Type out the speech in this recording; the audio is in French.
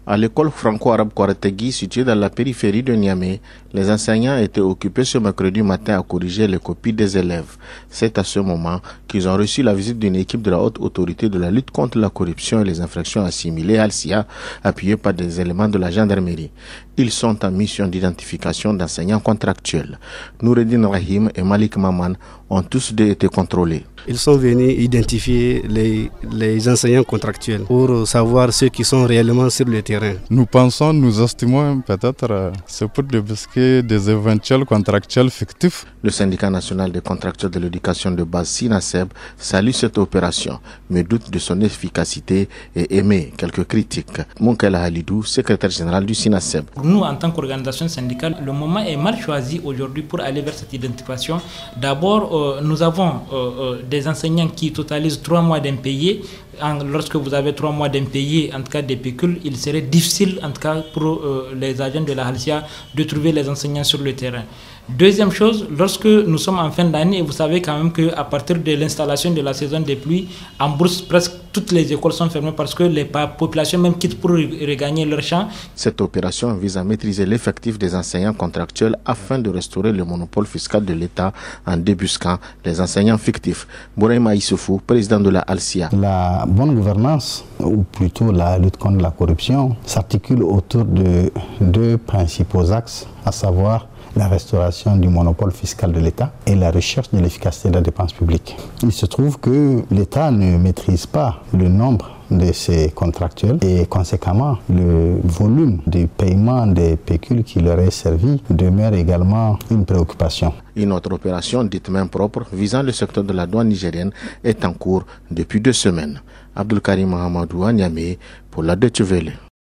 À l'école franco-arabe Kouarategui, située dans la périphérie de Niamey, les enseignants étaient occupés ce mercredi matin à corriger les copies des élèves. C'est à ce moment qu'ils ont reçu la visite d'une équipe de la haute autorité de la lutte contre la corruption et les infractions assimilées, Alcia, appuyée par des éléments de la gendarmerie. Ils sont en mission d'identification d'enseignants contractuels. Noureddin Rahim et Malik Maman ont tous deux été contrôlés. Ils sont venus identifier les enseignants contractuels pour savoir ceux qui sont réellement sur le terrain. Nous estimons peut-être c'est pour débusquer des éventuels contractuels fictifs. Le syndicat national des contractuels de l'éducation de base SINASEB salue cette opération, mais doute de son efficacité et émet quelques critiques. Moukela Halidou, secrétaire général du SINASEB. Pour nous, en tant qu'organisation syndicale, le moment est mal choisi aujourd'hui pour aller vers cette identification. D'abord, nous avons des enseignants qui totalisent 3 mois d'impayés. Lorsque vous avez 3 mois d'impayés, en tout cas des pécules, il serait difficile, en tout cas pour les agents de la Halcia, de trouver les enseignants sur le terrain. Deuxième chose, lorsque nous sommes en fin d'année, et vous savez quand même qu'à partir de l'installation de la saison des pluies, en Bourse, presque toutes les écoles sont fermées parce que les populations même quittent pour regagner leur champ. Cette opération vise à maîtriser l'effectif des enseignants contractuels afin de restaurer le monopole fiscal de l'État en débusquant les enseignants fictifs. Bouraïma Issoufou, président de la Alcia. La bonne gouvernance, ou plutôt la lutte contre la corruption, s'articule autour de 2 principaux axes, à savoir la restauration du monopole fiscal de l'État et la recherche de l'efficacité de la dépense publique. Il se trouve que l'État ne maîtrise pas le nombre de ses contractuels et conséquemment le volume de paiement des pécules qui leur est servi demeure également une préoccupation. Une autre opération dite main propre visant le secteur de la douane nigérienne est en cours depuis 2 semaines. Abdul Karim Mahamadou à Niamey pour la Deutsche Welle.